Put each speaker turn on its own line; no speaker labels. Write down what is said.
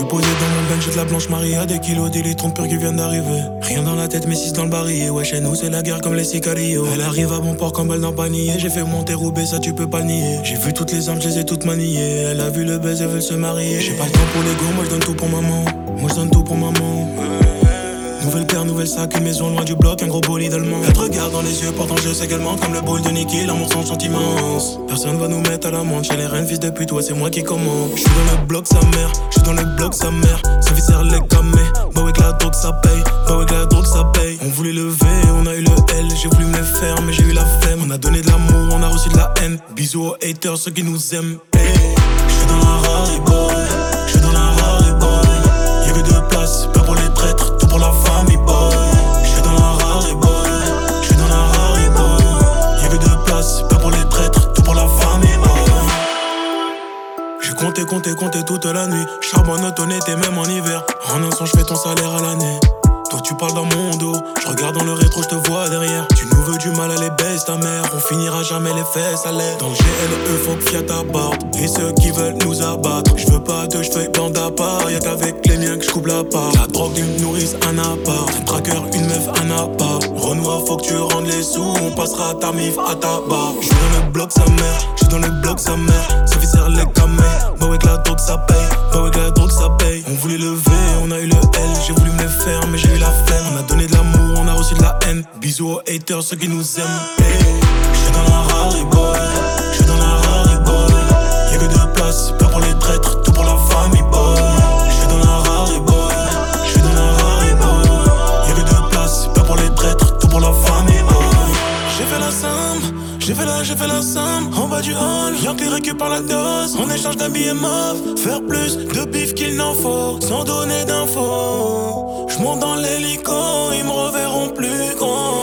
posé dans mon bench, j'ai de la blanche mariée à des kilos, des litres, 30 purs qui viennent d'arriver. Rien dans la tête, mais 6 dans le barillet. Ouais, chez nous, c'est la guerre comme les sicarios. Elle arrive à bon port comme balle dans le panier. J'ai fait monter Roubaix, ça tu peux pas le nier. J'ai vu toutes les armes, je les ai toutes maniées. Elle a vu le buzz, elle veut se marier. J'ai pas le temps pour l'ego, moi je donne tout pour maman. Moi je donne tout pour maman. Nouvelle paire, nouvelle sac, une maison loin du bloc, un gros bolide allemand. Elle te regarde dans les yeux, pourtant je sais qu'elle ment. Comme le bol de Nicky, l'amour sans chante immense. Personne va nous mettre à l'amende, chez les reines, fils de pute, ouais c'est moi qui commande. J'suis dans le bloc sa mère, j'suis dans le bloc sa mère. Sa vie sert les camés, bah ouais que la drogue ça paye, bah ouais que la drogue ça paye. On voulait lever, on a eu le L, j'ai voulu me les faire mais j'ai eu la flemme. On a donné de l'amour, on a reçu de la haine. Bisous aux haters, ceux qui nous aiment. Hey. J'suis dans la Rari boy, j'suis dans la Rari boy. Y'a que deux places, pas pour les traîtres, tout pour la famille boy. J'suis dans la Rari boy, j'suis dans la Rari boy. Y'a que deux places, pas pour les traîtres, tout pour la famille boy. J'ai compté toute la nuit. Charbonne honnête et même en hiver. En un son j'fais ton salaire à l'année. Toi tu parles dans mon dos, je regarde dans le rétro, je te vois derrière. Tu nous veux du mal, allez baisse ta mère. On finira jamais les fesses à l'air. Dans le GLE faut que Fiat t'aborde. Et ceux qui veulent nous abattre. Je veux pas de cheveux bande à part. Y'a qu'avec les miens que je coupe la part. La drogue une nourrice, un appart. Un tracker, une meuf, un appart. Renoir faut que tu rendes les sous. On passera ta mif à ta barre. J'suis dans le bloc sa mère, j'suis dans le bloc sa mère. Ça fait serre les camés. Bah ouais que la drogue ça paye, bah ouais que la drogue ça paye. On voulait lever, on a eu le L. J'ai voulu me les faire mais j'ai eu la flemme. On a donné de l'amour, on a reçu de la haine. Bisous aux haters, ceux qui nous aiment. Hey. J'suis dans la Rari boy, j'suis dans la Rari boy. Y'a que deux places, pas pour les traîtres, tout pour la famille boy. J'suis dans la Rari boy, j'suis dans la Rari boy. Y'a que deux places, pas pour les traîtres, tout pour la famille boy. J'ai fait la somme, j'ai fait la somme. En bas du hall, y'a que les récupère la dose. En échange d'un billet mauve, faire plus de bif qu'il n'en faut, sans donner d'infos. J'monte dans l'hélico, ils me reverront plus gros.